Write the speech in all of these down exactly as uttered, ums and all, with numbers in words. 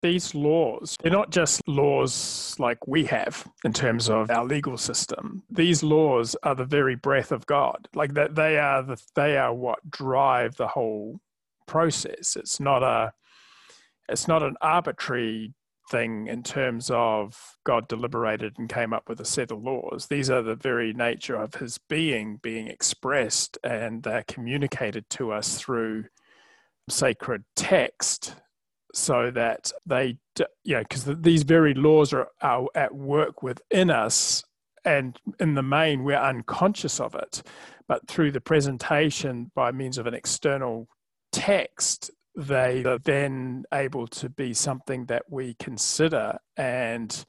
these laws, they're not just laws like we have in terms of our legal system. These laws are the very breath of God. Like that, they are the they are what drive the whole process. It's not a it's not an arbitrary thing in terms of God deliberated and came up with a set of laws. These are the very nature of his being being expressed, and they're communicated to us through sacred text, so that they, you know, because these very laws are, are at work within us, and in the main we're unconscious of it, but through the presentation by means of an external text, they are then able to be something that we consider and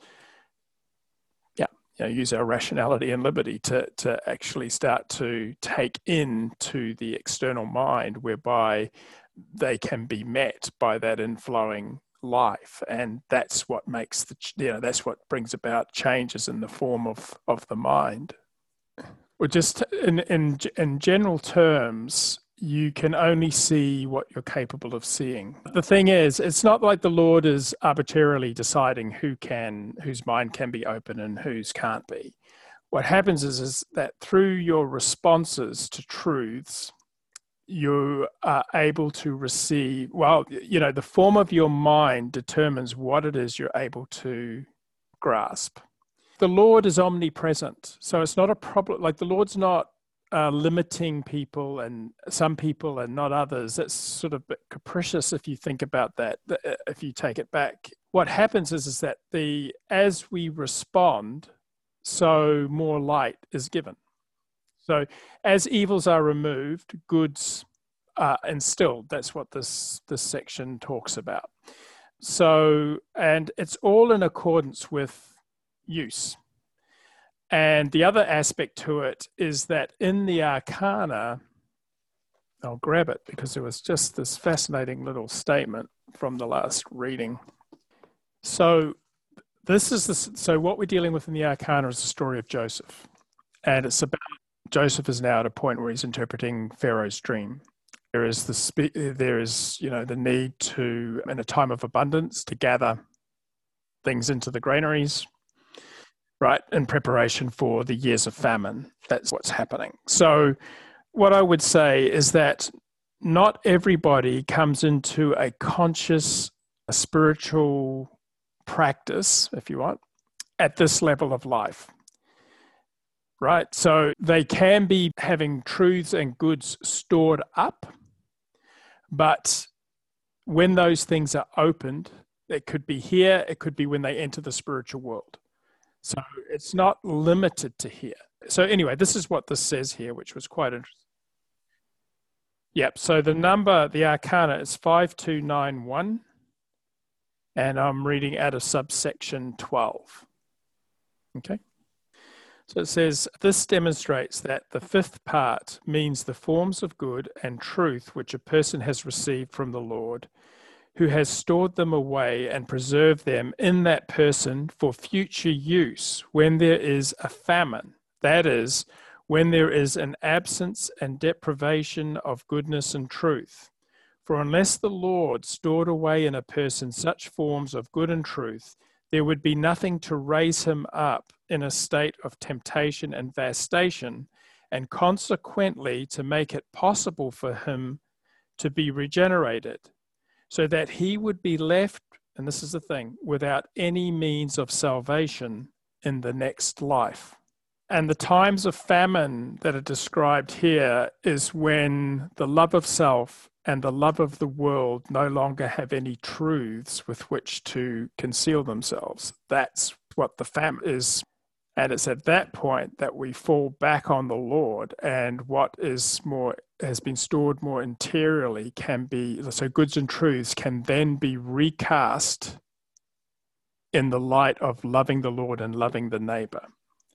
yeah, you know, use our rationality and liberty to to actually start to take into the external mind, whereby they can be met by that inflowing life. And that's what makes the, you know, that's what brings about changes in the form of, of the mind. Or just in, in, in general terms, you can only see what you're capable of seeing. The thing is, it's not like the Lord is arbitrarily deciding who can, whose mind can be open and whose can't be. What happens is, is that through your responses to truths, you are able to receive, well, you know, the form of your mind determines what it is you're able to grasp. The Lord is omnipresent, so it's not a problem. Like the Lord's not uh, limiting people, and some people and not others. That's sort of a bit capricious if you think about that, if you take it back. What happens is, is that the as we respond, so more light is given. So as evils are removed, goods are instilled. That's what this, this section talks about. So, and it's all in accordance with use. And the other aspect to it is that in the Arcana, I'll grab it because there was just this fascinating little statement from the last reading. So this is the, so what we're dealing with in the Arcana is the story of Joseph. And it's about Joseph is now at a point where he's interpreting Pharaoh's dream. There is the there is you know the need to, in a time of abundance, to gather things into the granaries, right, in preparation for the years of famine. That's what's happening. So, what I would say is that not everybody comes into a conscious, a spiritual practice, if you want, at this level of life. Right, so they can be having truths and goods stored up, but when those things are opened, it could be here, it could be when they enter the spiritual world. So it's not limited to here. So anyway, this is what this says here, which was quite interesting. Yep, so the number, the Arcana is five two nine one, and I'm reading out of subsection twelve. Okay. So it says, this demonstrates that the fifth part means the forms of good and truth which a person has received from the Lord, who has stored them away and preserved them in that person for future use when there is a famine. That is, when there is an absence and deprivation of goodness and truth. For unless the Lord stored away in a person such forms of good and truth, there would be nothing to raise him up in a state of temptation and vastation, and consequently to make it possible for him to be regenerated, so that he would be left, and this is the thing, without any means of salvation in the next life. And the times of famine that are described here is when the love of self and the love of the world no longer have any truths with which to conceal themselves. That's what the famine is. And it's at that point that we fall back on the Lord, and what is more has been stored more interiorly can be, so goods and truths can then be recast in the light of loving the Lord and loving the neighbor.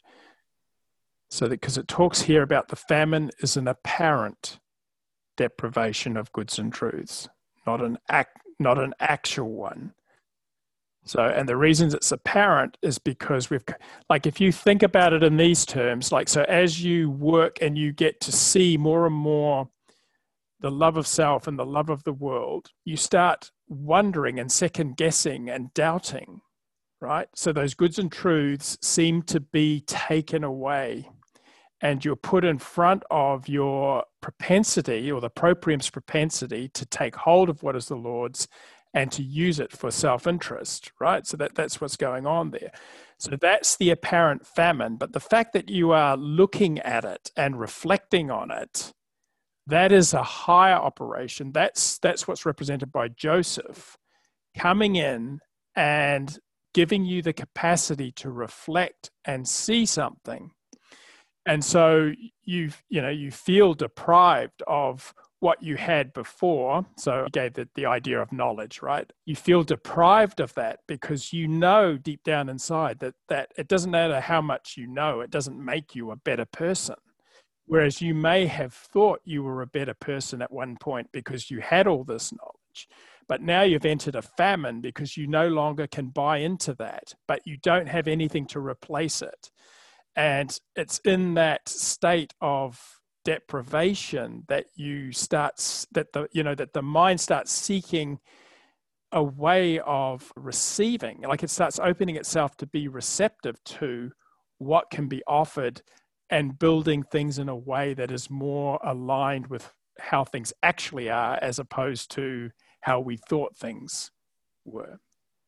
So that, because it talks here about the famine is an apparent deprivation of goods and truths, not an act, not an actual one. So, and the reasons it's apparent is because we've, like, if you think about it in these terms, like, so as you work and you get to see more and more the love of self and the love of the world, you start wondering and second guessing and doubting, right? So those goods and truths seem to be taken away, and you're put in front of your propensity, or the proprium's propensity, to take hold of what is the Lord's and to use it for self-interest, right? So that, that's what's going on there. So that's the apparent famine. But the fact that you are looking at it and reflecting on it, that is a higher operation. That's, that's what's represented by Joseph coming in and giving you the capacity to reflect and see something. And so you, you know, you feel deprived of what you had before. So he gave the, the idea of knowledge, right? You feel deprived of that because you know deep down inside that, that it doesn't matter how much you know, it doesn't make you a better person. Whereas you may have thought you were a better person at one point because you had all this knowledge. But now you've entered a famine because you no longer can buy into that, but you don't have anything to replace it. And it's in that state of deprivation that you start, that the, you know, that the mind starts seeking a way of receiving, like it starts opening itself to be receptive to what can be offered and building things in a way that is more aligned with how things actually are, as opposed to how we thought things were.